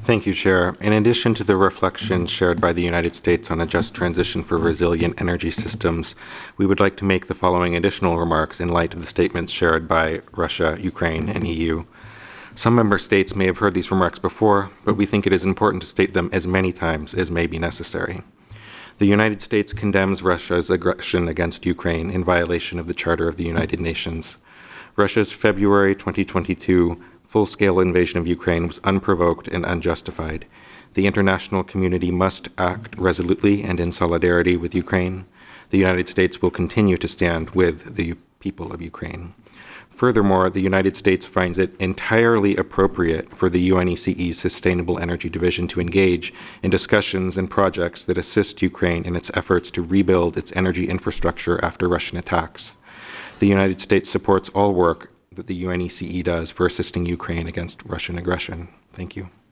Thank you, Chair. In addition to the reflections shared by the United States on a just transition for resilient energy systems, we would like to make the following additional remarks in light of the statements shared by Russia, Ukraine, and EU. Some member states may have heard these remarks before, but we think it is important to state them as many times as may be necessary. The United States condemns Russia's aggression against Ukraine in violation of the Charter of the United Nations. Russia's February 2022 full-scale invasion of Ukraine was unprovoked and unjustified. The international community must act resolutely and in solidarity with Ukraine. The United States will continue to stand with the people of Ukraine. Furthermore, the United States finds it entirely appropriate for the UNECE's Sustainable Energy Division to engage in discussions and projects that assist Ukraine in its efforts to rebuild its energy infrastructure after Russian attacks. The United States supports all work that the UNECE does for assisting Ukraine against Russian aggression. Thank you.